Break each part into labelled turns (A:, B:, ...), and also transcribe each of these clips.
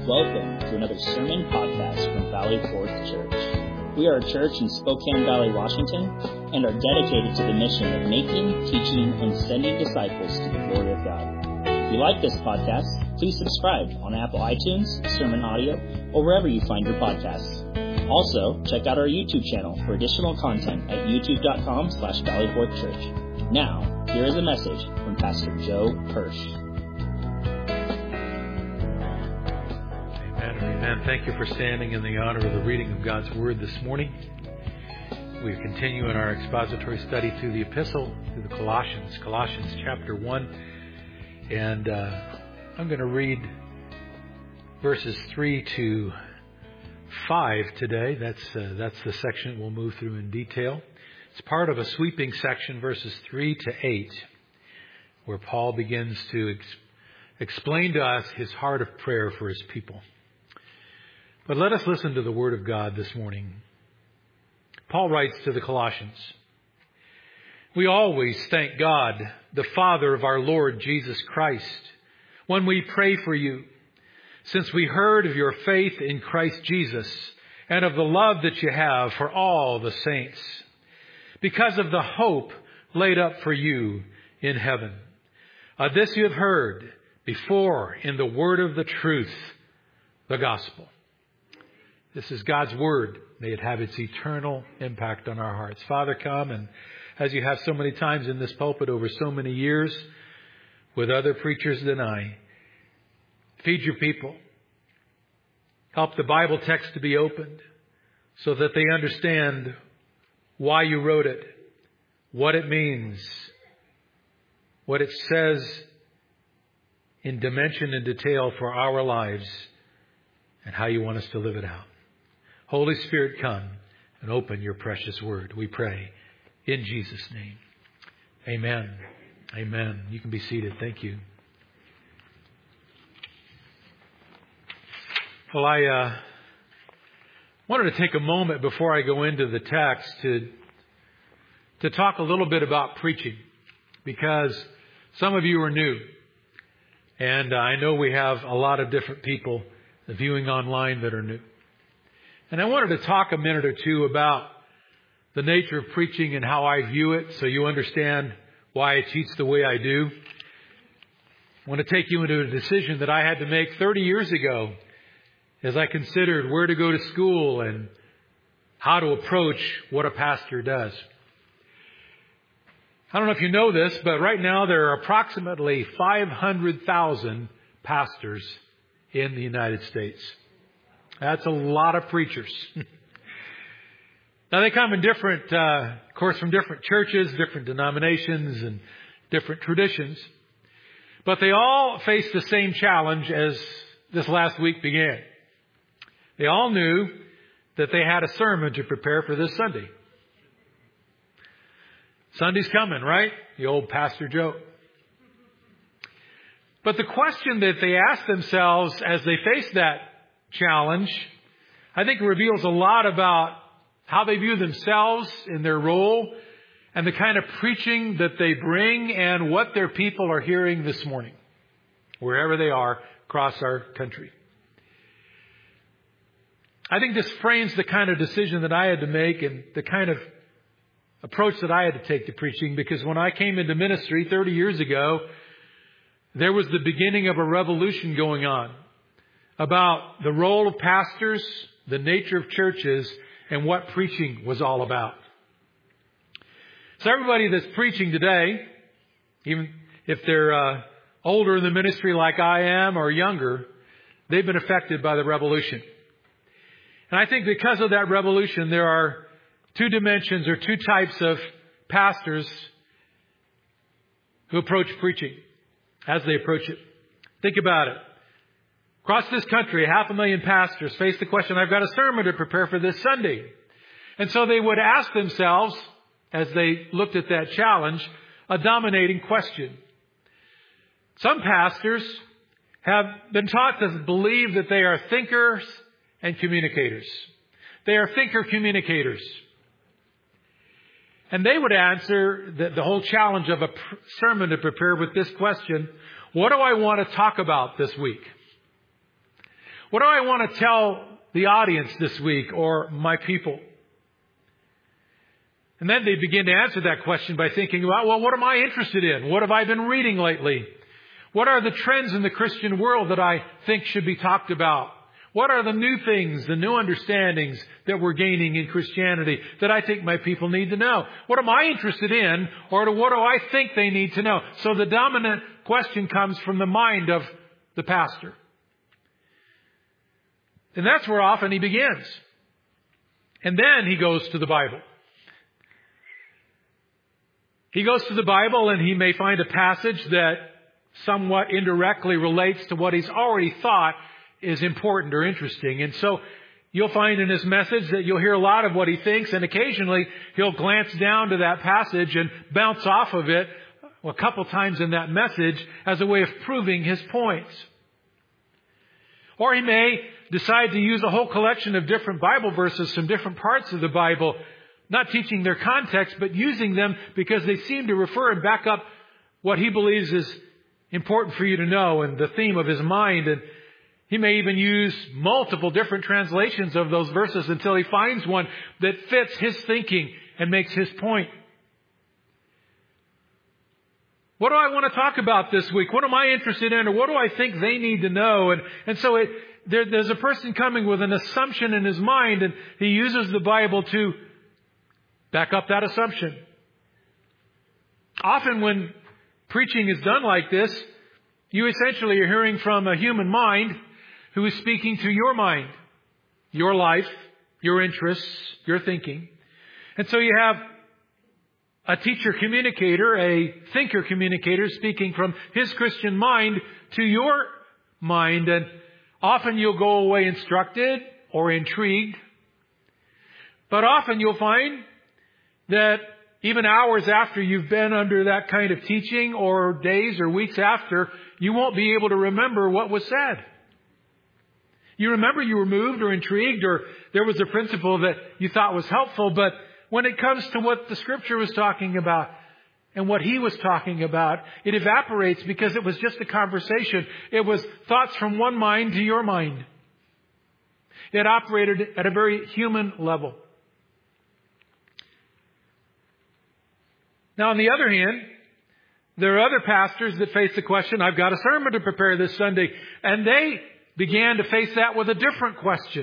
A: Welcome to another sermon podcast from Valley Forth Church. We are a church in Spokane Valley, Washington, and are dedicated to the mission of making, teaching, and sending disciples to the glory of God. If you like this podcast, please subscribe on Apple iTunes, Sermon Audio, or wherever you find your podcasts. Also, check out our YouTube channel for additional content at youtube.com/Valley Forth Church. Now, here is a message from Pastor Joe Hirsch.
B: Amen. Thank you for standing in the honor of the reading of God's Word this morning. We continue in our expository study through the epistle, through the Colossians chapter 1. And I'm going to read verses 3 to 5 today. That's the section we'll move through in detail. It's part of a sweeping section, verses 3 to 8, where Paul begins to explain to us his heart of prayer for his people. But let us listen to the Word of God this morning. Paul writes to the Colossians, "We always thank God, the Father of our Lord Jesus Christ, when we pray for you, since we heard of your faith in Christ Jesus and of the love that you have for all the saints, because of the hope laid up for you in heaven. This you have heard before in the word of the truth, the gospel." This is God's Word. May it have its eternal impact on our hearts. Father, come, and as you have so many times in this pulpit over so many years with other preachers than I, feed your people. Help the Bible text to be opened so that they understand why you wrote it, what it means, what it says in dimension and detail for our lives, and how you want us to live it out. Holy Spirit, come and open your precious word, we pray, in Jesus' name. Amen. Amen. You can be seated. Thank you. Well, I wanted to take a moment before I go into the text to talk a little bit about preaching, because some of you are new. And I know we have a lot of different people viewing online that are new. And I wanted to talk a minute or two about the nature of preaching and how I view it, so you understand why I teach the way I do. I want to take you into a decision that I had to make 30 years ago as I considered where to go to school and how to approach what a pastor does. I don't know if you know this, but right now there are approximately 500,000 pastors in the United States. That's a lot of preachers. Now they come in different, of course, from different churches, different denominations, and different traditions. But they all face the same challenge as this last week began. They all knew that they had a sermon to prepare for this Sunday. Sunday's coming, right? The old pastor joke. But the question that they asked themselves as they faced that challenge, I think reveals a lot about how they view themselves in their role and the kind of preaching that they bring and what their people are hearing this morning, wherever they are across our country. I think this frames the kind of decision that I had to make and the kind of approach that I had to take to preaching, because when I came into ministry 30 years ago, there was the beginning of a revolution going on about the role of pastors, the nature of churches, and what preaching was all about. So everybody that's preaching today, even if they're older in the ministry like I am or younger, they've been affected by the revolution. And I think because of that revolution, there are two dimensions or two types of pastors who approach preaching as they approach it. Think about it. Across this country, 500,000 pastors face the question, I've got a sermon to prepare for this Sunday. And so they would ask themselves, as they looked at that challenge, a dominating question. Some pastors have been taught to believe that they are thinkers and communicators. They are thinker-communicators. And they would answer the whole challenge of a sermon to prepare with this question: what do I want to talk about this week? What do I want to tell the audience this week or my people? And then they begin to answer that question by thinking about, well, what am I interested in? What have I been reading lately? What are the trends in the Christian world that I think should be talked about? What are the new things, the new understandings that we're gaining in Christianity that I think my people need to know? What am I interested in, or what do I think they need to know? So the dominant question comes from the mind of the pastor. And that's where often he begins. And then he goes to the Bible. He goes to the Bible and he may find a passage that somewhat indirectly relates to what he's already thought is important or interesting. And so you'll find in his message that you'll hear a lot of what he thinks, and occasionally he'll glance down to that passage and bounce off of it a couple times in that message as a way of proving his points. Or he may decide to use a whole collection of different Bible verses from different parts of the Bible, not teaching their context, but using them because they seem to refer and back up what he believes is important for you to know and the theme of his mind. And he may even use multiple different translations of those verses until he finds one that fits his thinking and makes his point. What do I want to talk about this week? What am I interested in, or what do I think they need to know? And so there's a person coming with an assumption in his mind, and he uses the Bible to back up that assumption. Often when preaching is done like this, you essentially are hearing from a human mind who is speaking to your mind, your life, your interests, your thinking. And so you have a teacher communicator, a thinker communicator speaking from his Christian mind to your mind. And often you'll go away instructed or intrigued. But often you'll find that even hours after you've been under that kind of teaching, or days or weeks after, you won't be able to remember what was said. You remember you were moved or intrigued, or there was a principle that you thought was helpful, but when it comes to what the Scripture was talking about and what he was talking about, it evaporates because it was just a conversation. It was thoughts from one mind to your mind. It operated at a very human level. Now, on the other hand, there are other pastors that face the question, I've got a sermon to prepare this Sunday. And they began to face that with a different question.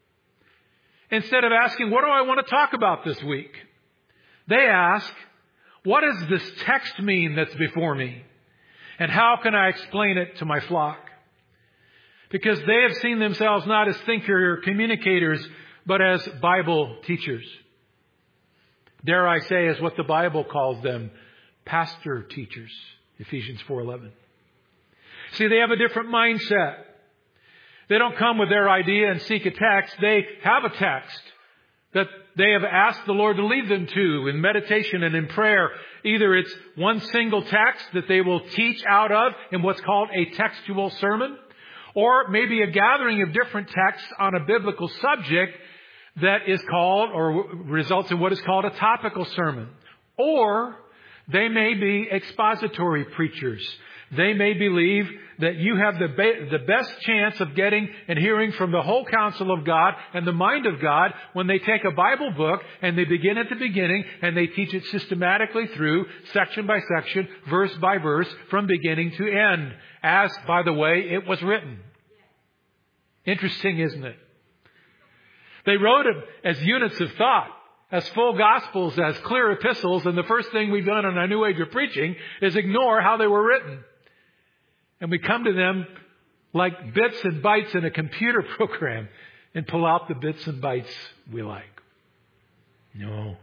B: Instead of asking, what do I want to talk about this week? They ask, what does this text mean that's before me? And how can I explain it to my flock? Because they have seen themselves not as thinker or communicators, but as Bible teachers. Dare I say, is what the Bible calls them, pastor teachers, Ephesians 4:11. See, they have a different mindset. They don't come with their idea and seek a text. They have a text that they have asked the Lord to lead them to in meditation and in prayer. Either it's one single text that they will teach out of in what's called a textual sermon, or maybe a gathering of different texts on a biblical subject that is called, or results in what is called, a topical sermon. Or they may be expository preachers. They may believe that you have the best chance of getting and hearing from the whole counsel of God and the mind of God when they take a Bible book and they begin at the beginning and they teach it systematically through, section by section, verse by verse, from beginning to end, as, by the way, it was written. Interesting, isn't it? They wrote it as units of thought, as full gospels, as clear epistles, and the first thing we've done in our new age of preaching is ignore how they were written. And we come to them like bits and bytes in a computer program and pull out the bits and bytes we like. No.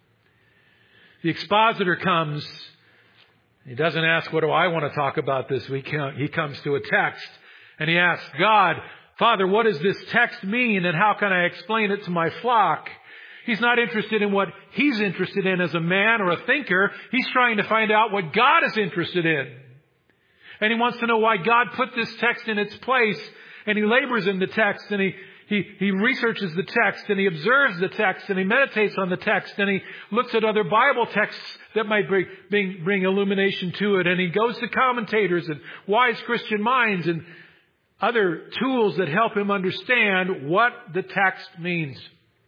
B: The expositor comes. He doesn't ask, what do I want to talk about this week? He comes to a text and he asks, God, Father, what does this text mean and how can I explain it to my flock? He's not interested in what he's interested in as a man or a thinker. He's trying to find out what God is interested in. And he wants to know why God put this text in its place. And he labors in the text and he researches the text and he observes the text and he meditates on the text and he looks at other Bible texts that might bring illumination to it. And he goes to commentators and wise Christian minds and other tools that help him understand what the text means.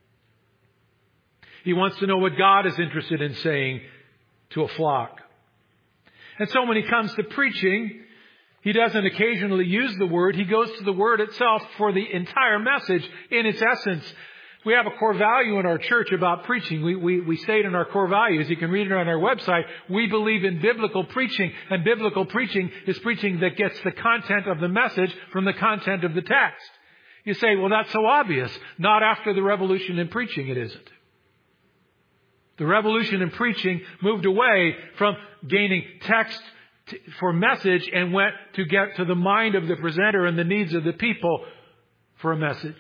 B: He wants to know what God is interested in saying to a flock. And so when he comes to preaching, he doesn't occasionally use the Word. He goes to the Word itself for the entire message in its essence. We have a core value in our church about preaching. We state in our core values, you can read it on our website, we believe in biblical preaching. And biblical preaching is preaching that gets the content of the message from the content of the text. You say, well, that's so obvious. Not after the revolution in preaching, it isn't. The revolution in preaching moved away from gaining text for message and went to get to the mind of the presenter and the needs of the people for a message.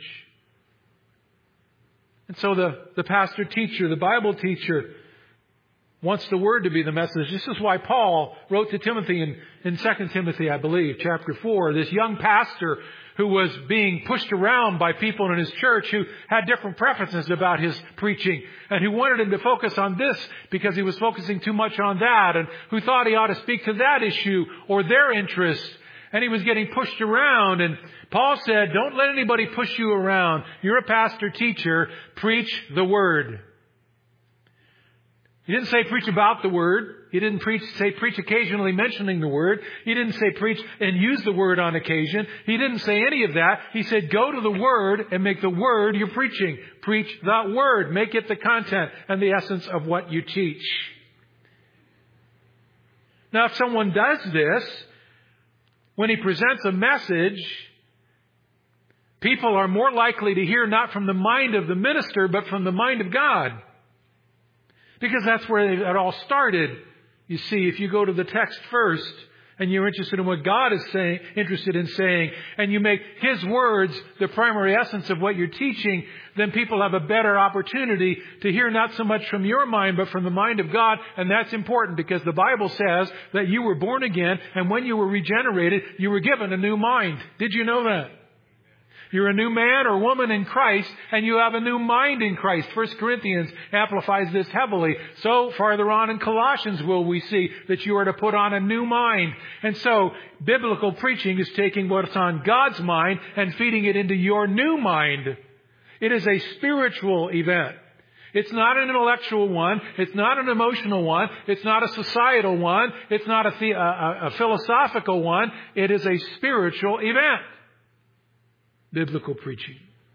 B: And so the pastor teacher, the Bible teacher, wants the Word to be the message. This is why Paul wrote to Timothy in 2 Timothy, I believe, chapter 4, this young pastor who was being pushed around by people in his church who had different preferences about his preaching and who wanted him to focus on this because he was focusing too much on that, and who thought he ought to speak to that issue or their interest. And he was getting pushed around. And Paul said, don't let anybody push you around. You're a pastor teacher. Preach the Word. He didn't say preach about the Word. He didn't say preach occasionally mentioning the Word. He didn't say preach and use the Word on occasion. He didn't say any of that. He said go to the Word and make the Word your preaching. Preach the Word. Make it the content and the essence of what you teach. Now, if someone does this, when he presents a message, people are more likely to hear not from the mind of the minister, but from the mind of God. Because that's where it all started. You see, if you go to the text first and you're interested in what God is interested in saying, and you make His words the primary essence of what you're teaching, then people have a better opportunity to hear not so much from your mind, but from the mind of God. And that's important because the Bible says that you were born again, and when you were regenerated, you were given a new mind. Did you know that? You're a new man or woman in Christ, and you have a new mind in Christ. 1 Corinthians amplifies this heavily. So farther on in Colossians will we see that you are to put on a new mind. And so biblical preaching is taking what's on God's mind and feeding it into your new mind. It is a spiritual event. It's not an intellectual one. It's not an emotional one. It's not a societal one. It's not a philosophical one. It is a spiritual event. Biblical preaching.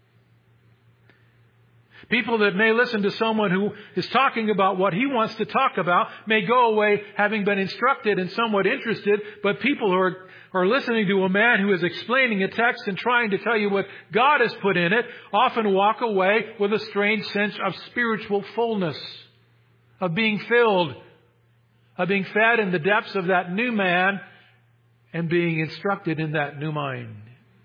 B: People that may listen to someone who is talking about what he wants to talk about may go away having been instructed and somewhat interested, but people who are listening to a man who is explaining a text and trying to tell you what God has put in it often walk away with a strange sense of spiritual fullness, of being filled, of being fed in the depths of that new man and being instructed in that new mind.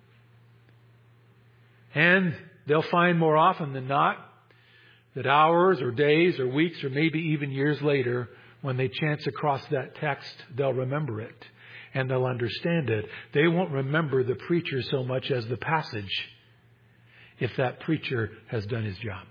B: And they'll find more often than not that hours or days or weeks or maybe even years later, when they chance across that text, they'll remember it and they'll understand it. They won't remember the preacher so much as the passage if that preacher has done his job.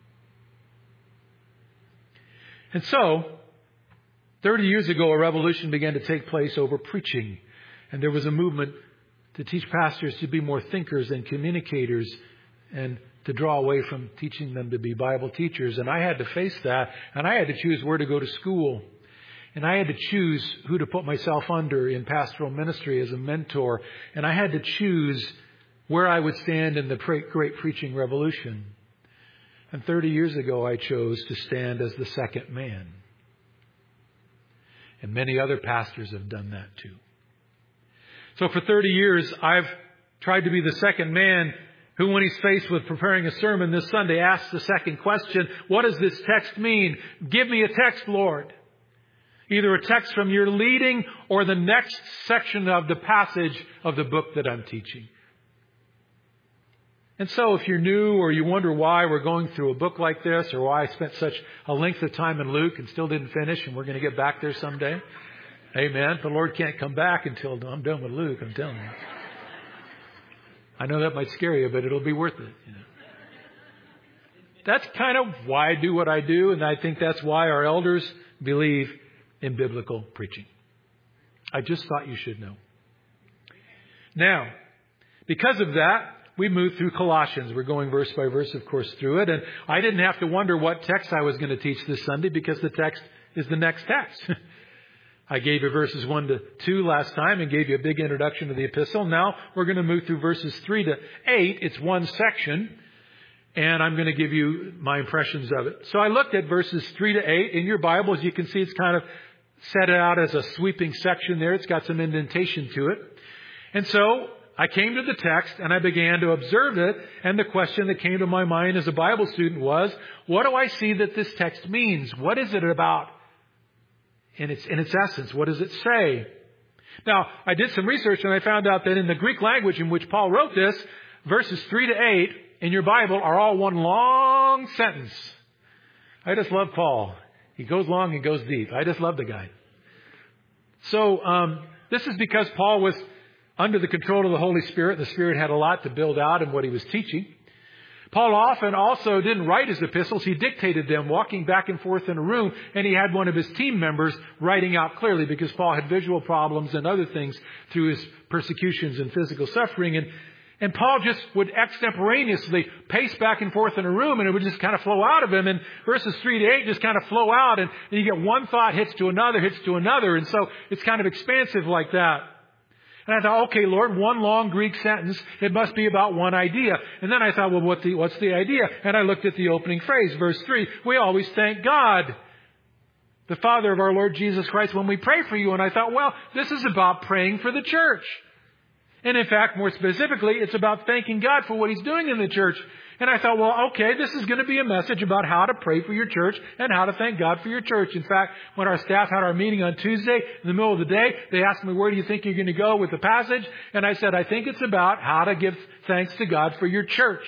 B: And so, 30 years ago, a revolution began to take place over preaching. And there was a movement to teach pastors to be more thinkers and communicators and to draw away from teaching them to be Bible teachers. And I had to face that. And I had to choose where to go to school. And I had to choose who to put myself under in pastoral ministry as a mentor. And I had to choose where I would stand in the great preaching revolution. And 30 years ago, I chose to stand as the second man. And many other pastors have done that too. So for 30 years, I've tried to be the second man who, when he's faced with preparing a sermon this Sunday, asks the second question, what does this text mean? Give me a text, Lord. Either a text from your leading or the next section of the passage of the book that I'm teaching. And so if you're new or you wonder why we're going through a book like this or why I spent such a length of time in Luke and still didn't finish and we're going to get back there someday. Amen. The Lord can't come back until I'm done with Luke, I'm telling you. I know that might scare you, but it'll be worth it. You know. That's kind of why I do what I do, and I think that's why our elders believe in biblical preaching. I just thought you should know. Now, Because of that, we moved through Colossians. We're going verse by verse, of course, through it. And I didn't have to wonder what text I was going to teach this Sunday because the text is the next text. I gave you verses 1 to 2 last time and gave you a big introduction to the epistle. Now we're going to move through verses 3 to 8. It's one section. And I'm going to give you my impressions of it. So I looked at verses 3 to 8. In your Bibles, you can see it's kind of set out as a sweeping section there. It's got some indentation to it. And so I came to the text and I began to observe it. And the question that came to my mind as a Bible student was, what do I see that this text means? What is it about in its essence? What does it say? Now, I did some research and I found out that in the Greek language in which Paul wrote this, verses 3 to 8 in your Bible are all one long sentence. I just love Paul. He goes long and goes deep. I just love the guy. So this is because Paul was under the control of the Holy Spirit. The Spirit had a lot to build out in what he was teaching. Paul often also didn't write his epistles. He dictated them, walking back and forth in a room, and he had one of his team members writing out clearly because Paul had visual problems and other things through his persecutions and physical suffering. And Paul just would extemporaneously pace back and forth in a room, and it would just kind of flow out of him. And verses 3 to 8 just kind of flow out, and you get one thought hits to another. And so it's kind of expansive like that. And I thought, okay, Lord, one long Greek sentence. It must be about one idea. And then I thought, well, what's the idea? And I looked at the opening phrase, verse 3. We always thank God, the Father of our Lord Jesus Christ, when we pray for you. And I thought, well, this is about praying for the church. And in fact, more specifically, it's about thanking God for what He's doing in the church. And I thought, well, okay, this is going to be a message about how to pray for your church and how to thank God for your church. In fact, when our staff had our meeting on Tuesday, in the middle of the day, they asked me, where do you think you're going to go with the passage? And I said, I think it's about how to give thanks to God for your church.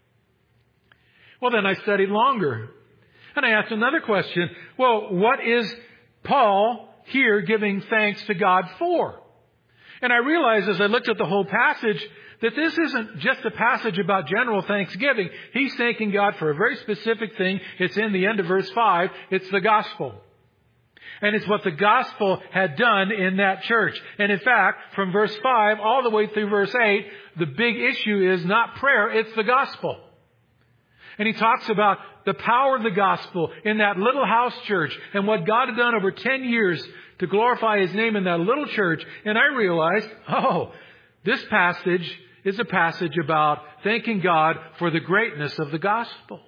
B: Well, then I studied longer. And I asked another question. Well, what is Paul here giving thanks to God for? And I realized as I looked at the whole passage that this isn't just a passage about general thanksgiving. He's thanking God for a very specific thing. It's in the end of verse 5. It's the gospel. And it's what the gospel had done in that church. And in fact, from verse 5 all the way through verse 8, the big issue is not prayer, it's the gospel. And he talks about the power of the gospel in that little house church and what God had done over 10 years to glorify His name in that little church. And I realized, this passage is a passage about thanking God for the greatness of the gospel.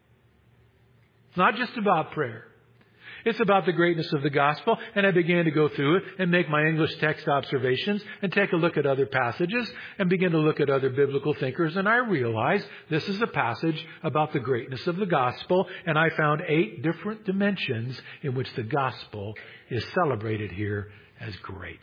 B: It's not just about prayer. It's about the greatness of the gospel. And I began to go through it and make my English text observations and take a look at other passages and begin to look at other biblical thinkers. And I realized this is a passage about the greatness of the gospel. And I found 8 different dimensions in which the gospel is celebrated here as great.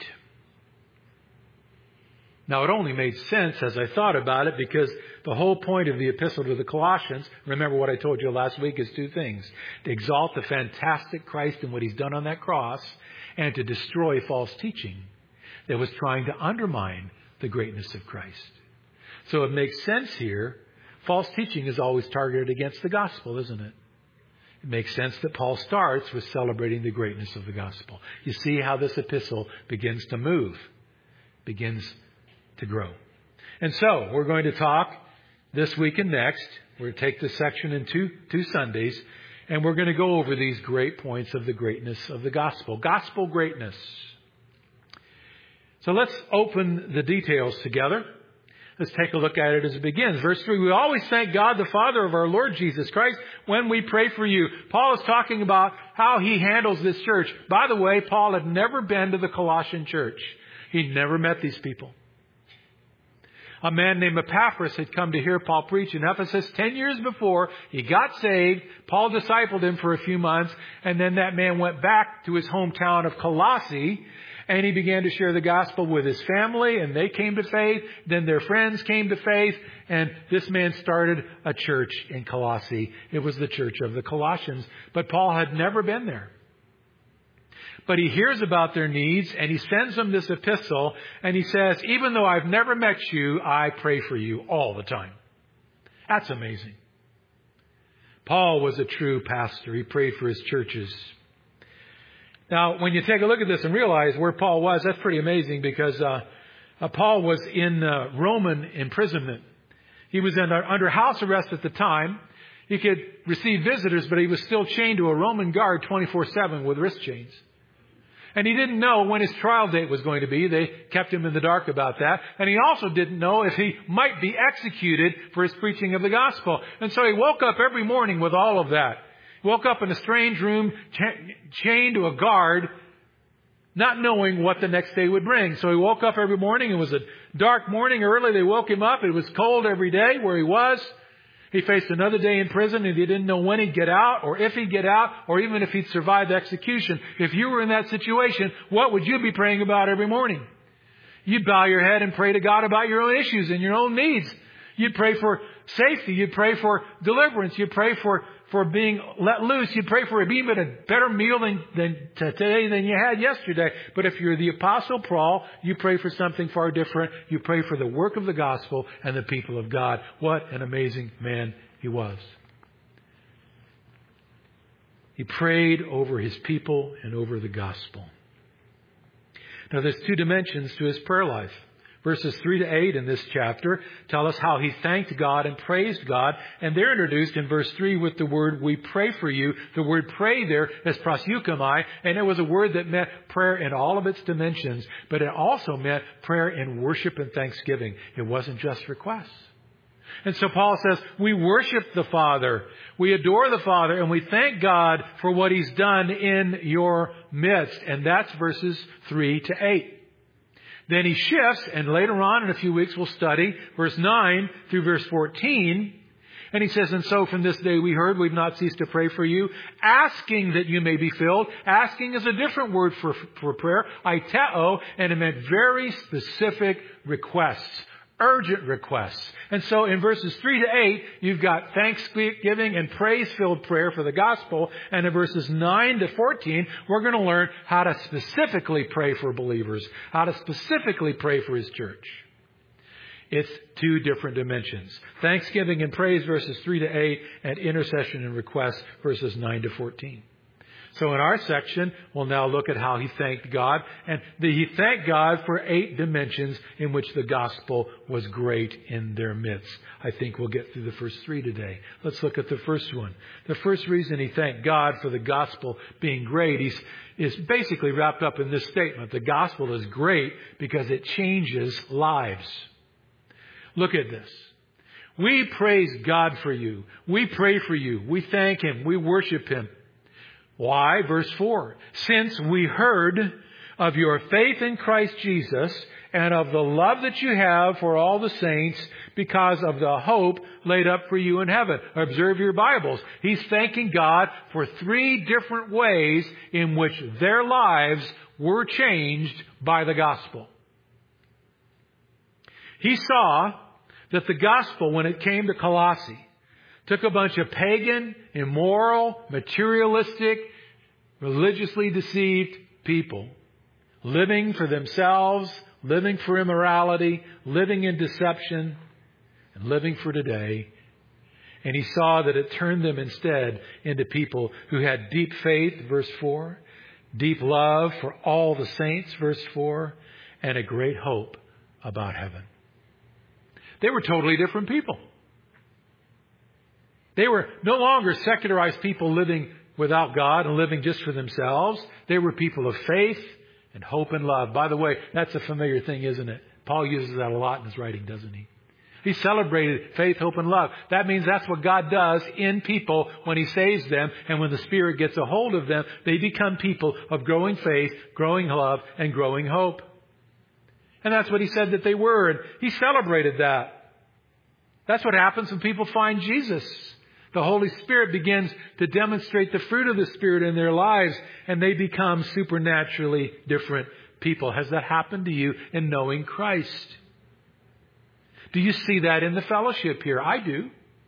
B: Now, it only made sense as I thought about it because the whole point of the epistle to the Colossians, remember what I told you last week, is 2 things. To exalt the fantastic Christ and what He's done on that cross, and to destroy false teaching that was trying to undermine the greatness of Christ. So it makes sense here. False teaching is always targeted against the gospel, isn't it? It makes sense that Paul starts with celebrating the greatness of the gospel. You see how this epistle begins to move, begins to grow. And so we're going to talk this week and next. We're going to take this section in two Sundays, and we're going to go over these great points of the greatness of the gospel. Gospel greatness. So let's open the details together. Let's take a look at it as it begins. Verse 3, we always thank God, the Father of our Lord Jesus Christ, when we pray for you. Paul is talking about how he handles this church. By the way, Paul had never been to the Colossian church. He'd never met these people. A man named Epaphras had come to hear Paul preach in Ephesus 10 years before. He got saved. Paul discipled him for a few months. And then that man went back to his hometown of Colossae. And he began to share the gospel with his family. And they came to faith. Then their friends came to faith. And this man started a church in Colossae. It was the church of the Colossians. But Paul had never been there. But he hears about their needs and he sends them this epistle and he says, even though I've never met you, I pray for you all the time. That's amazing. Paul was a true pastor. He prayed for his churches. Now, when you take a look at this and realize where Paul was, that's pretty amazing because Paul was in Roman imprisonment. He was under house arrest at the time. He could receive visitors, but he was still chained to a Roman guard 24/7 with wrist chains. And he didn't know when his trial date was going to be. They kept him in the dark about that. And he also didn't know if he might be executed for his preaching of the gospel. And so he woke up every morning with all of that. He woke up in a strange room, chained to a guard, not knowing what the next day would bring. So he woke up every morning. It was a dark morning early. They woke him up. It was cold every day where he was. He faced another day in prison, and he didn't know when he'd get out, or if he'd get out, or even if he'd survive execution. If you were in that situation, what would you be praying about every morning? You'd bow your head and pray to God about your own issues and your own needs. You'd pray for safety. You'd pray for deliverance. You'd pray for being let loose. You'd pray for even a better meal than today than you had yesterday. But if you're the Apostle Paul, you pray for something far different. You pray for the work of the gospel and the people of God. What an amazing man he was. He prayed over his people and over the gospel. Now there's two dimensions to his prayer life. Verses 3 to 8 in this chapter tell us how he thanked God and praised God. And they're introduced in verse 3 with the word, we pray for you. The word pray there is proseuchomai. And it was a word that meant prayer in all of its dimensions. But it also meant prayer in worship and thanksgiving. It wasn't just requests. And so Paul says, we worship the Father. We adore the Father. And we thank God for what He's done in your midst. And that's verses 3 to 8. Then he shifts, and later on in a few weeks we'll study verse 9 through verse 14. And he says, and so from this day we heard, we've not ceased to pray for you, asking that you may be filled. Asking is a different word for prayer, aiteo, and it meant very specific requests. Urgent requests. And so in verses 3 to 8, you've got thanksgiving and praise-filled prayer for the gospel. And in verses 9 to 14, we're going to learn how to specifically pray for believers, how to specifically pray for His church. It's two different dimensions. Thanksgiving and praise, verses 3 to 8, and intercession and request, verses 9 to 14. So in our section, we'll now look at how he thanked God. And he thanked God for 8 dimensions in which the gospel was great in their midst. I think we'll get through the first 3 today. Let's look at the first one. The first reason he thanked God for the gospel being great is basically wrapped up in this statement. The gospel is great because it changes lives. Look at this. We praise God for you. We pray for you. We thank Him. We worship Him. Why? Verse 4. Since we heard of your faith in Christ Jesus and of the love that you have for all the saints because of the hope laid up for you in heaven. Observe your Bibles. He's thanking God for 3 different ways in which their lives were changed by the gospel. He saw that the gospel, when it came to Colossae, took a bunch of pagan, immoral, materialistic, religiously deceived people living for themselves, living for immorality, living in deception, and living for today. And he saw that it turned them instead into people who had deep faith, verse 4, deep love for all the saints, verse 4, and a great hope about heaven. They were totally different people. They were no longer secularized people living without God and living just for themselves. They were people of faith and hope and love. By the way, that's a familiar thing, isn't it? Paul uses that a lot in his writing, doesn't he? He celebrated faith, hope, and love. That means that's what God does in people when He saves them. And when the Spirit gets a hold of them, they become people of growing faith, growing love, and growing hope. And that's what he said that they were. And he celebrated that. That's what happens when people find Jesus. The Holy Spirit begins to demonstrate the fruit of the Spirit in their lives, and they become supernaturally different people. Has that happened to you in knowing Christ? Do you see that in the fellowship here? I do.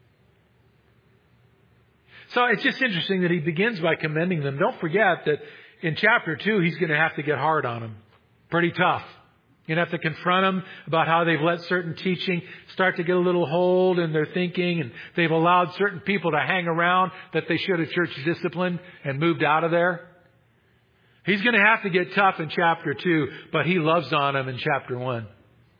B: So it's just interesting that he begins by commending them. Don't forget that in chapter 2, he's going to have to get hard on them. Pretty tough. You're going to have to confront them about how they've let certain teaching start to get a little hold in their thinking, and they've allowed certain people to hang around that they should have church disciplined and moved out of there. He's going to have to get tough in chapter 2, but he loves on them in chapter 1.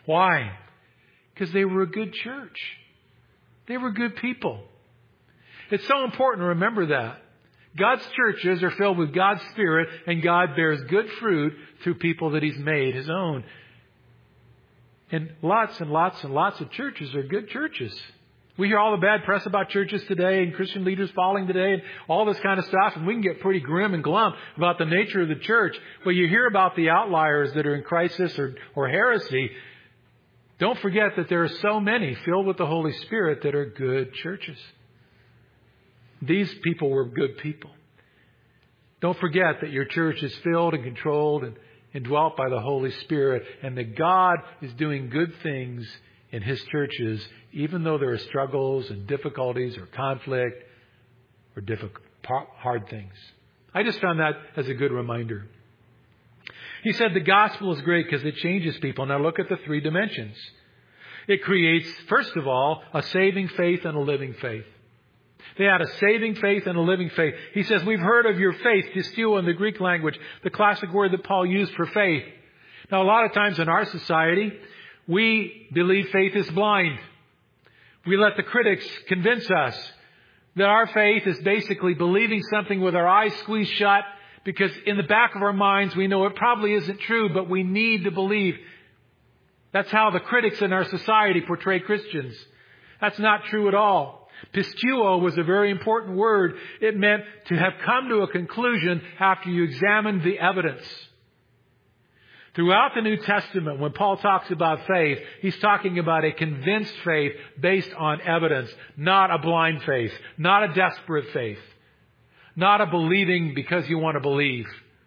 B: Why? Because they were a good church. They were good people. It's so important to remember that. God's churches are filled with God's Spirit, and God bears good fruit through people that He's made His own. And lots and lots and lots of churches are good churches. We hear all the bad press about churches today and Christian leaders falling today and all this kind of stuff, and we can get pretty grim and glum about the nature of the church. But you hear about the outliers that are in crisis or heresy. Don't forget that there are so many filled with the Holy Spirit that are good churches. These people were good people. Don't forget that your church is filled and controlled and dwelt by the Holy Spirit, and that God is doing good things in His churches, even though there are struggles and difficulties or conflict or hard things. I just found that as a good reminder. He said the gospel is great because it changes people. Now look at the three dimensions. It creates, first of all, a saving faith and a living faith. They had a saving faith and a living faith. He says, we've heard of your faith, pisteuo in the Greek language, the classic word that Paul used for faith. Now, a lot of times in our society, we believe faith is blind. We let the critics convince us that our faith is basically believing something with our eyes squeezed shut, because in the back of our minds we know it probably isn't true, but we need to believe. That's how the critics in our society portray Christians. That's not true at all. Pisteuo was a very important word. It meant to have come to a conclusion after you examined the evidence. Throughout the New Testament, when Paul talks about faith, he's talking about a convinced faith based on evidence, not a blind faith, not a desperate faith, not a believing because you want to believe.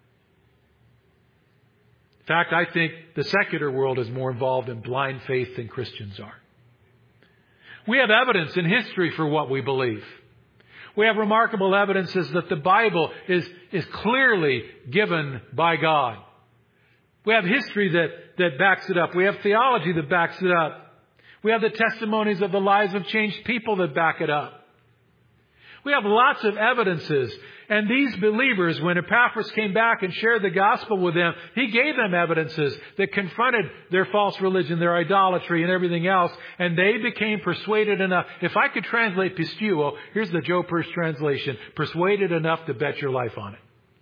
B: In fact, I think the secular world is more involved in blind faith than Christians are. We have evidence in history for what we believe. We have remarkable evidences that the Bible is clearly given by God. We have history that backs it up. We have theology that backs it up. We have the testimonies of the lives of changed people that back it up. We have lots of evidences. And these believers, when Epaphras came back and shared the gospel with them, he gave them evidences that confronted their false religion, their idolatry, and everything else. And they became persuaded enough. If I could translate pisteuo, here's the Joe Purse translation. Persuaded enough to bet your life on it.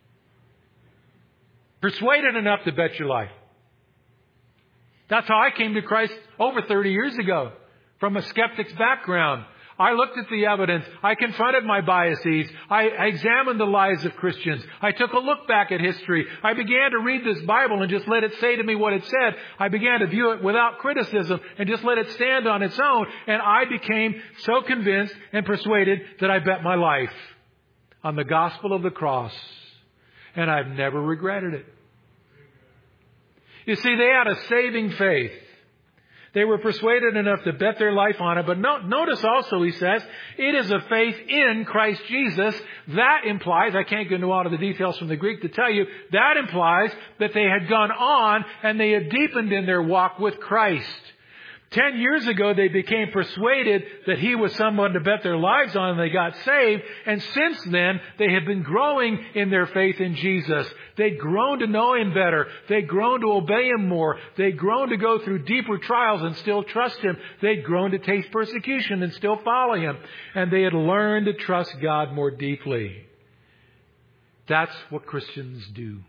B: Persuaded enough to bet your life. That's how I came to Christ over 30 years ago, from a skeptic's background. I looked at the evidence. I confronted my biases. I examined the lives of Christians. I took a look back at history. I began to read this Bible and just let it say to me what it said. I began to view it without criticism and just let it stand on its own. And I became so convinced and persuaded that I bet my life on the gospel of the cross. And I've never regretted it. You see, they had a saving faith. They were persuaded enough to bet their life on it. But notice also, he says, it is a faith in Christ Jesus. That implies, I can't go into all of the details from the Greek to tell you, that implies that they had gone on and they had deepened in their walk with Christ. 10 years ago, they became persuaded that He was someone to bet their lives on, and they got saved. And since then, they have been growing in their faith in Jesus. They'd grown to know Him better. They'd grown to obey Him more. They'd grown to go through deeper trials and still trust Him. They'd grown to taste persecution and still follow Him. And they had learned to trust God more deeply. That's what Christians do.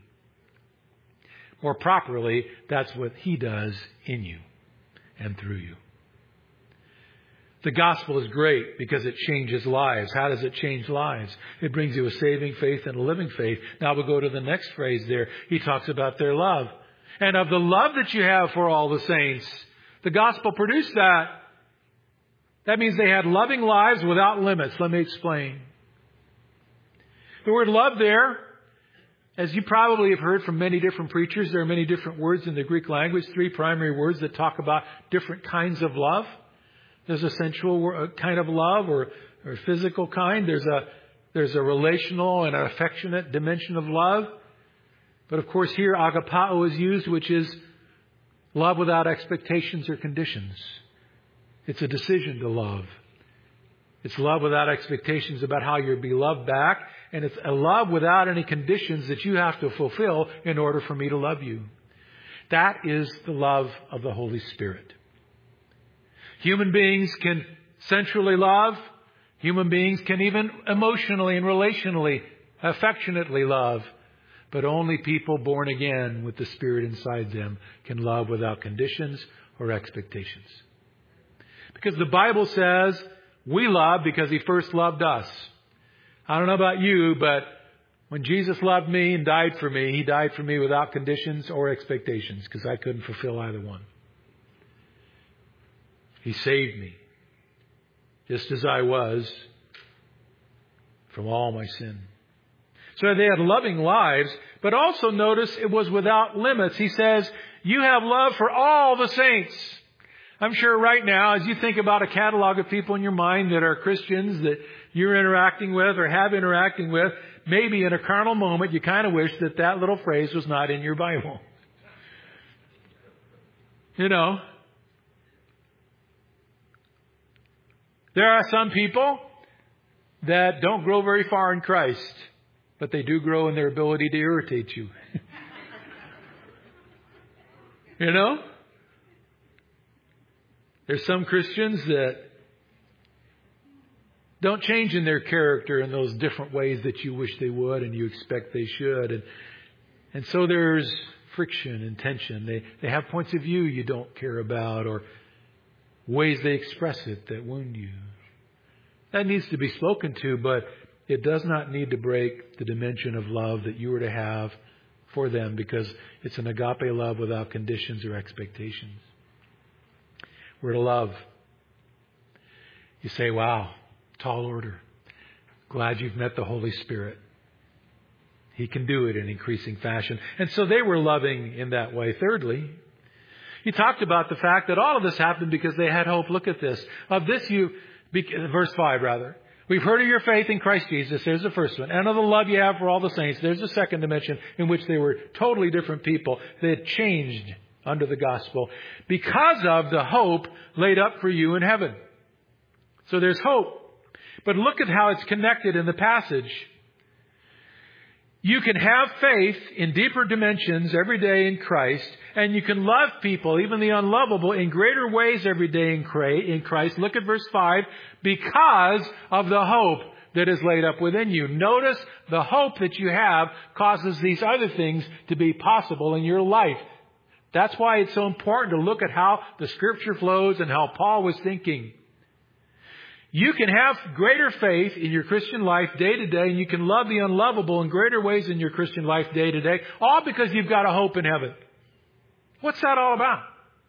B: More properly, that's what He does in you and through you. The gospel is great because it changes lives. How does it change lives? It brings you a saving faith and a living faith. Now we'll go to the next phrase there. He talks about their love. And of the love that you have for all the saints, the gospel produced that. That means they had loving lives without limits. Let me explain. The word love there, as you probably have heard from many different preachers, there are many different words in the Greek language, 3 primary words that talk about different kinds of love. There's a sensual kind of love or physical kind. There's a relational and an affectionate dimension of love. But of course here agapao is used, which is love without expectations or conditions. It's a decision to love. It's love without expectations about how you'll be loved back. And it's a love without any conditions that you have to fulfill in order for me to love you. That is the love of the Holy Spirit. Human beings can sensually love. Human beings can even emotionally and relationally, affectionately love. But only people born again with the Spirit inside them can love without conditions or expectations. Because the Bible says we love because He first loved us. I don't know about you, but when Jesus loved me and died for me, He died for me without conditions or expectations because I couldn't fulfill either one. He saved me just as I was from all my sin. So they had loving lives, but also notice it was without limits. He says, you have love for all the saints. I'm sure right now, as you think about a catalog of people in your mind that are Christians that you're interacting with or have interacting with, maybe in a carnal moment, you kind of wish that that little phrase was not in your Bible. You know, there are some people that don't grow very far in Christ, but they do grow in their ability to irritate you. You know? There's some Christians that don't change in their character in those different ways that you wish they would and you expect they should. And so there's friction and tension. They have points of view you don't care about or ways they express it that wound you. That needs to be spoken to, but it does not need to break the dimension of love that you were to have for them because it's an agape love without conditions or expectations. We're to love. You say, wow, tall order. Glad you've met the Holy Spirit. He can do it in increasing fashion. And so they were loving in that way. Thirdly, he talked about the fact that all of this happened because they had hope. Look at this. Of this verse 5 rather. We've heard of your faith in Christ Jesus. There's the first one. And of the love you have for all the saints. There's the second dimension in which they were totally different people. They had changed under the gospel because of the hope laid up for you in heaven. So there's hope. But look at how it's connected in the passage. You can have faith in deeper dimensions every day in Christ, and you can love people, even the unlovable, in greater ways every day in Christ. Look at verse 5. Because of the hope that is laid up within you. Notice the hope that you have causes these other things to be possible in your life. That's why it's so important to look at how the Scripture flows and how Paul was thinking. You can have greater faith in your Christian life day to day, and you can love the unlovable in greater ways in your Christian life day to day, all because you've got a hope in heaven. What's that all about?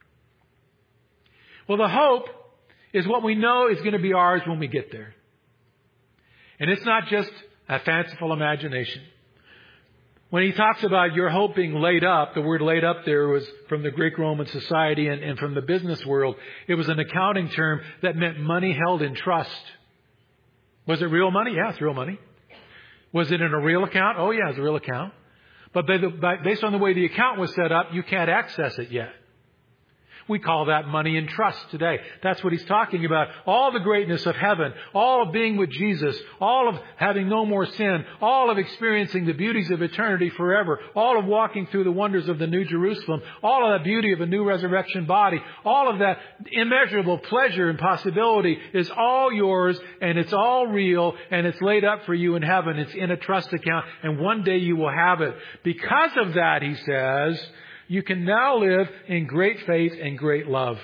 B: Well, the hope is what we know is going to be ours when we get there. And it's not just a fanciful imagination. When he talks about your hoping laid up, the word laid up there was from the Greek-Roman society and from the business world. It was an accounting term that meant money held in trust. Was it real money? Yeah, it's real money. Was it in a real account? Oh, yeah, it's a real account. But based on the way the account was set up, you can't access it yet. We call that money in trust today. That's what he's talking about. All the greatness of heaven, all of being with Jesus, all of having no more sin, all of experiencing the beauties of eternity forever, all of walking through the wonders of the New Jerusalem, all of the beauty of a new resurrection body, all of that immeasurable pleasure and possibility is all yours, and it's all real, and it's laid up for you in heaven. It's in a trust account, and one day you will have it. Because of that, he says, you can now live in great faith and great love.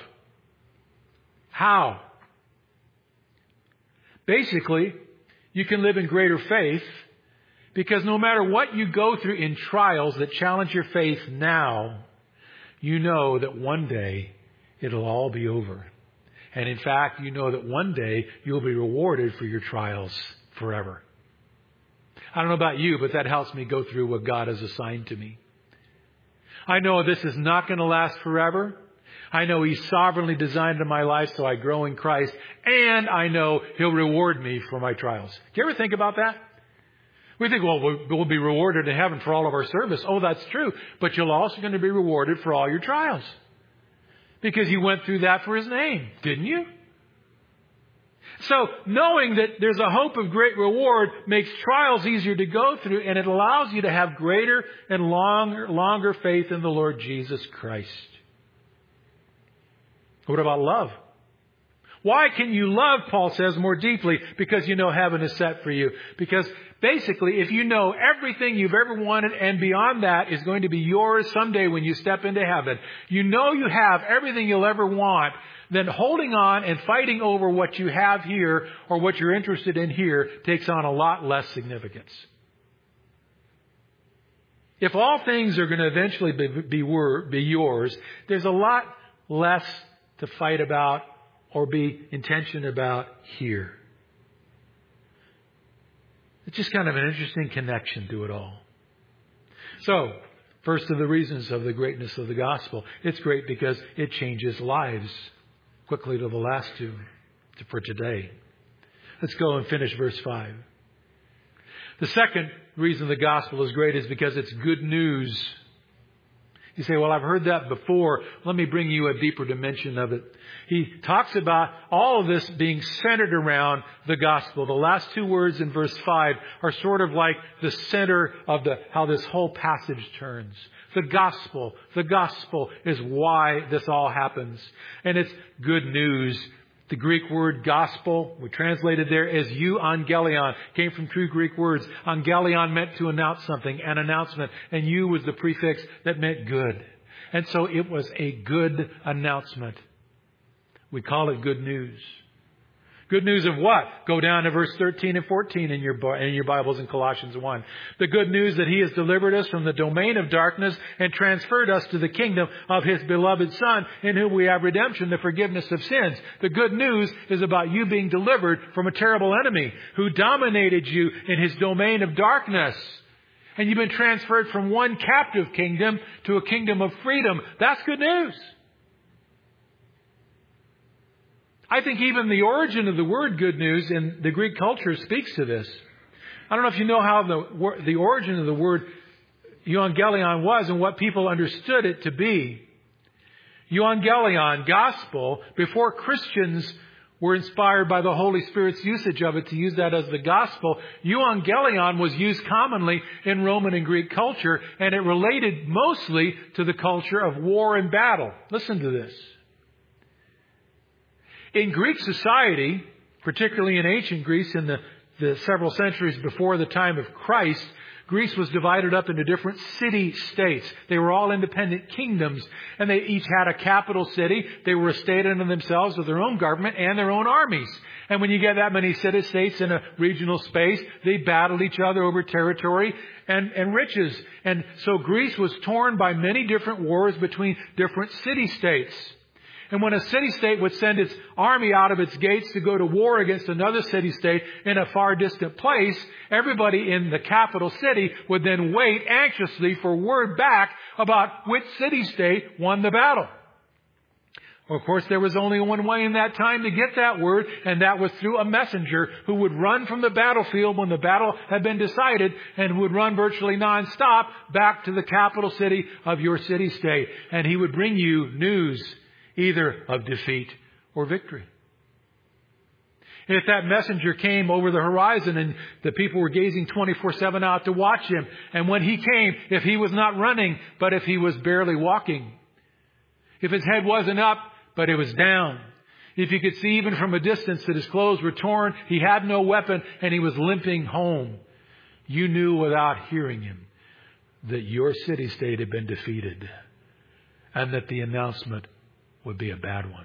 B: How? Basically, you can live in greater faith because no matter what you go through in trials that challenge your faith now, you know that one day it'll all be over. And in fact, you know that one day you'll be rewarded for your trials forever. I don't know about you, but that helps me go through what God has assigned to me. I know this is not going to last forever. I know He's sovereignly designed in my life so I grow in Christ. And I know He'll reward me for my trials. Do you ever think about that? We think, well, we'll be rewarded in heaven for all of our service. Oh, that's true. But you're also going to be rewarded for all your trials. Because you went through that for His name, didn't you? So knowing that there's a hope of great reward makes trials easier to go through, and it allows you to have greater and longer faith in the Lord Jesus Christ. What about love? Why can you love, Paul says, more deeply? Because you know heaven is set for you. Because basically, if you know everything you've ever wanted and beyond that is going to be yours someday when you step into heaven, you know you have everything you'll ever want, then holding on and fighting over what you have here or what you're interested in here takes on a lot less significance. If all things are going to eventually be yours, there's a lot less to fight about or be in tension about here. It's just kind of an interesting connection to it all. So, first of the reasons of the greatness of the gospel. It's great because it changes lives. Quickly to the last two for today. Let's go and finish verse 5. The second reason the gospel is great is because it's good news. You say, well, I've heard that before. Let me bring you a deeper dimension of it. He talks about all of this being centered around the gospel. The last two words in verse 5 are sort of like the center of how this whole passage turns. The gospel is why this all happens. And it's good news. The Greek word gospel, we translated there as euangelion, came from two Greek words. Angelion meant to announce something, an announcement. And you was the prefix that meant good. And so it was a good announcement. We call it good news. Good news of what? Go down to verse 13 and 14 in your Bibles in Colossians 1. The good news that He has delivered us from the domain of darkness and transferred us to the kingdom of His beloved Son, in whom we have redemption, the forgiveness of sins. The good news is about you being delivered from a terrible enemy who dominated you in his domain of darkness. And you've been transferred from one captive kingdom to a kingdom of freedom. That's good news. I think even the origin of the word good news in the Greek culture speaks to this. I don't know if you know how the origin of the word euangelion was and what people understood it to be. Euangelion, gospel, before Christians were inspired by the Holy Spirit's usage of it to use that as the gospel, euangelion was used commonly in Roman and Greek culture, and it related mostly to the culture of war and battle. Listen to this. In Greek society, particularly in ancient Greece in the several centuries before the time of Christ, Greece was divided up into different city-states. They were all independent kingdoms, and they each had a capital city. They were a state unto themselves with their own government and their own armies. And when you get that many city-states in a regional space, they battled each other over territory and riches. And so Greece was torn by many different wars between different city-states. And when a city-state would send its army out of its gates to go to war against another city-state in a far distant place, everybody in the capital city would then wait anxiously for word back about which city-state won the battle. Of course, there was only one way in that time to get that word, and that was through a messenger who would run from the battlefield when the battle had been decided and would run virtually nonstop back to the capital city of your city-state. And he would bring you news either of defeat or victory. And if that messenger came over the horizon and the people were gazing 24/7 out to watch him, and when he came, if he was not running, but if he was barely walking, if his head wasn't up, but it was down, if you could see even from a distance that his clothes were torn, he had no weapon, and he was limping home, you knew without hearing him that your city-state had been defeated and that the announcement would be a bad one.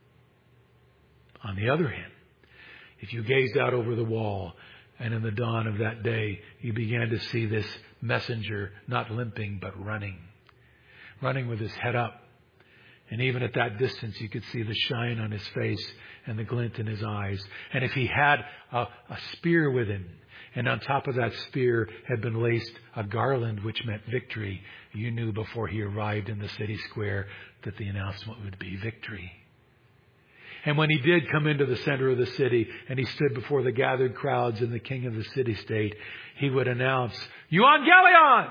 B: On the other hand, if you gazed out over the wall and in the dawn of that day, you began to see this messenger not limping but running with his head up. And even at that distance, you could see the shine on his face and the glint in his eyes. And if he had a spear with him, and on top of that spear had been laced a garland which meant victory, you knew before he arrived in the city square that the announcement would be victory. And when he did come into the center of the city and he stood before the gathered crowds and the king of the city-state, he would announce, euangelion!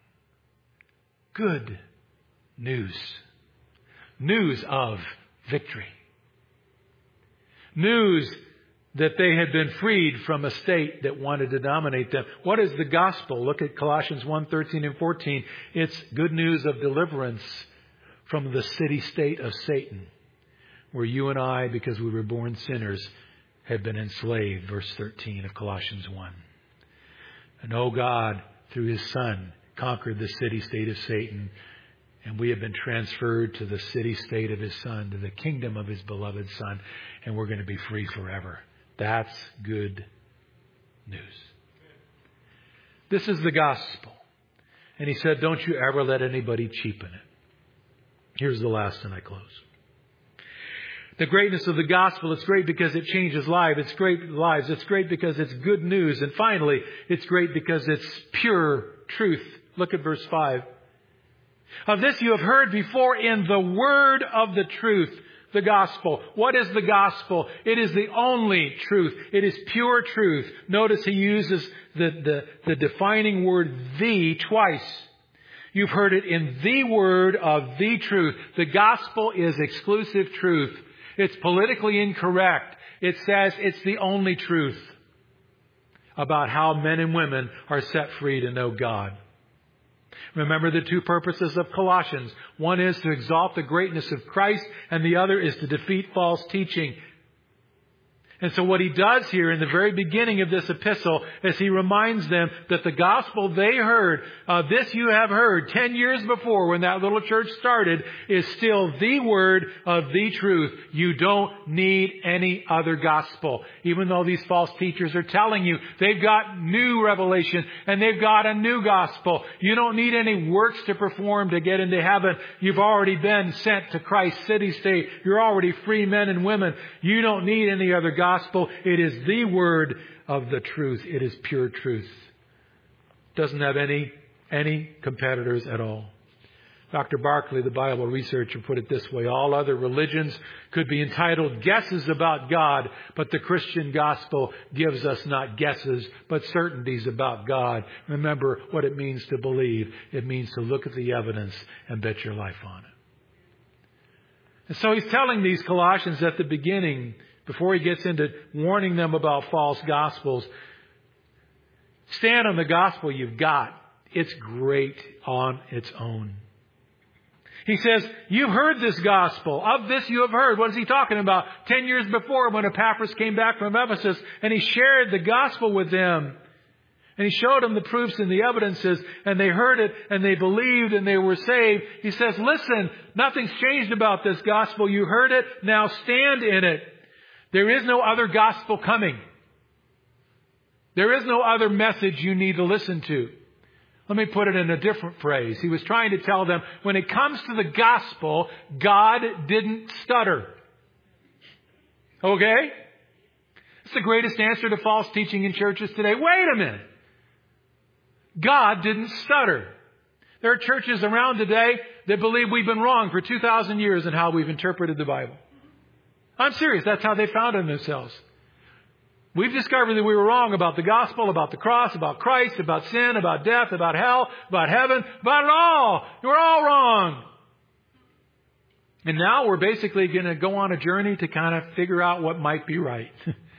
B: Good news. News of victory. News that they had been freed from a state that wanted to dominate them. What is the gospel? Look at Colossians 1:13 and 14. It's good news of deliverance from the city-state of Satan, where you and I, because we were born sinners, have been enslaved. Verse 13 of Colossians 1. And God, through His Son, conquered the city-state of Satan, and we have been transferred to the city-state of His Son, to the kingdom of His beloved Son, and we're going to be free forever. That's good news. This is the gospel. And He said, don't you ever let anybody cheapen it. Here's the last, and I close. The greatness of the gospel, it's great because it changes lives. It's great because it's good news. And finally, it's great because it's pure truth. Look at verse 5. Of this you have heard before in the word of the truth, the gospel. What is the gospel? It is the only truth. It is pure truth. Notice he uses the defining word "the" twice. You've heard it in the word of the truth. The gospel is exclusive truth. It's politically incorrect. It says it's the only truth about how men and women are set free to know God. Remember the two purposes of Colossians. One is to exalt the greatness of Christ, and the other is to defeat false teaching. And so what he does here in the very beginning of this epistle is he reminds them that the gospel they heard, this you have heard 10 years before when that little church started, is still the word of the truth. You don't need any other gospel. Even though these false teachers are telling you they've got new revelation and they've got a new gospel. You don't need any works to perform to get into heaven. You've already been sent to Christ's city-state. You're already free men and women. You don't need any other gospel. It is the word of the truth. It is pure truth. Doesn't have any competitors at all. Dr. Barclay, the Bible researcher, put it this way. All other religions could be entitled guesses about God, but the Christian gospel gives us not guesses, but certainties about God. Remember what it means to believe. It means to look at the evidence and bet your life on it. And so he's telling these Colossians at the beginning, before he gets into warning them about false gospels, stand on the gospel you've got. It's great on its own. He says, you've heard this gospel. Of this you have heard. What is he talking about? 10 years before, when Epaphras came back from Ephesus and he shared the gospel with them. And he showed them the proofs and the evidences, and they heard it and they believed and they were saved. He says, listen, nothing's changed about this gospel. You heard it. Now stand in it. There is no other gospel coming. There is no other message you need to listen to. Let me put it in a different phrase. He was trying to tell them, when it comes to the gospel, God didn't stutter. Okay? It's the greatest answer to false teaching in churches today. Wait a minute. God didn't stutter. There are churches around today that believe we've been wrong for 2,000 years in how we've interpreted the Bible. I'm serious. That's how they found themselves. We've discovered that we were wrong about the gospel, about the cross, about Christ, about sin, about death, about hell, about heaven, about it all. We're all wrong. And now we're basically going to go on a journey to kind of figure out what might be right.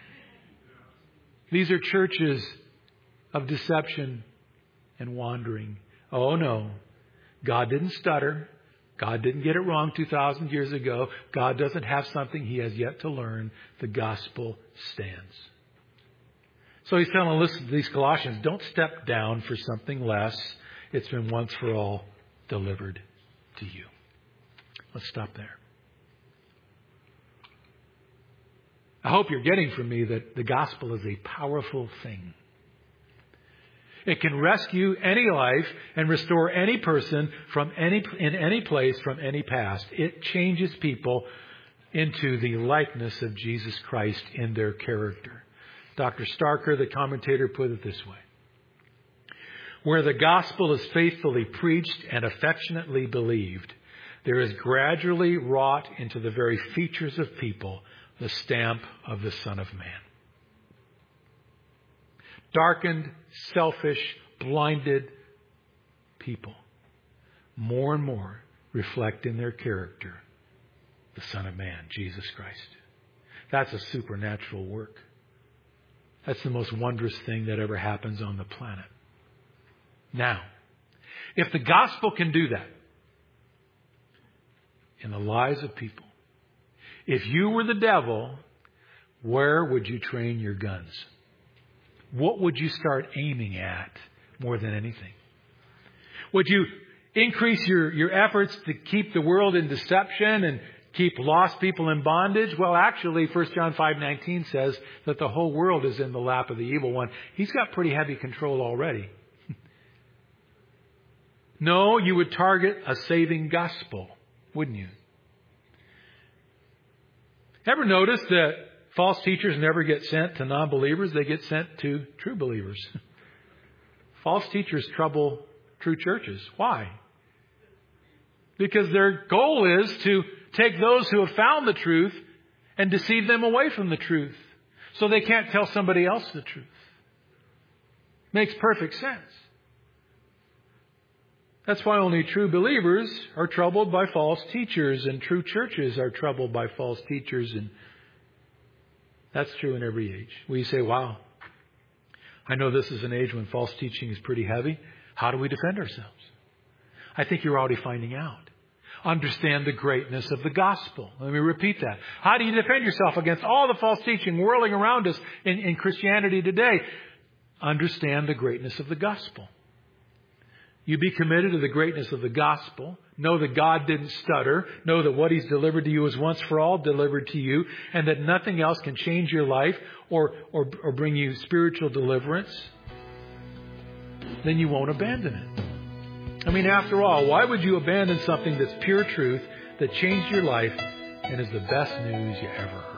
B: These are churches of deception and wandering. Oh no, God didn't stutter. God didn't get it wrong 2,000 years ago. God doesn't have something He has yet to learn. The gospel stands. So He's telling these Colossians, don't step down for something less. It's been once for all delivered to you. Let's stop there. I hope you're getting from me that the gospel is a powerful thing. It can rescue any life and restore any person in any place from any past. It changes people into the likeness of Jesus Christ in their character. Dr. Starker, the commentator, put it this way. Where the gospel is faithfully preached and affectionately believed, there is gradually wrought into the very features of people the stamp of the Son of Man. Darkened, selfish, blinded people more and more reflect in their character the Son of Man, Jesus Christ. That's a supernatural work. That's the most wondrous thing that ever happens on the planet. Now, if the gospel can do that in the lives of people, if you were the devil, where would you train your guns? What would you start aiming at more than anything? Would you increase your efforts to keep the world in deception and keep lost people in bondage? Well, actually, 1 John 5:19 says that the whole world is in the lap of the evil one. He's got pretty heavy control already. No, you would target a saving gospel, wouldn't you? Ever notice that false teachers never get sent to non-believers? They get sent to true believers. False teachers trouble true churches. Why? Because their goal is to take those who have found the truth and deceive them away from the truth, so they can't tell somebody else the truth. Makes perfect sense. That's why only true believers are troubled by false teachers, and true churches are troubled by false teachers. And that's true in every age. We say, wow, I know this is an age when false teaching is pretty heavy. How do we defend ourselves? I think you're already finding out. Understand the greatness of the gospel. Let me repeat that. How do you defend yourself against all the false teaching whirling around us in Christianity today? Understand the greatness of the gospel. You be committed to the greatness of the gospel. Know that God didn't stutter. Know that what He's delivered to you is once for all delivered to you, and that nothing else can change your life or bring you spiritual deliverance. Then you won't abandon it. I mean, after all, why would you abandon something that's pure truth, that changed your life, and is the best news you ever heard?